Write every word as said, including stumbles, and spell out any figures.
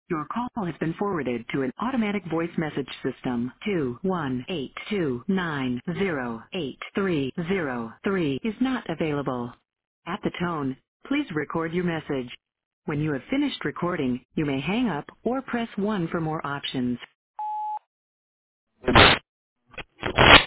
Your call has been forwarded to an automatic voice message system. two one eight two nine zero eight three zero three is not available. At the tone, please record your message. When you have finished recording, you may hang up or press one for more options.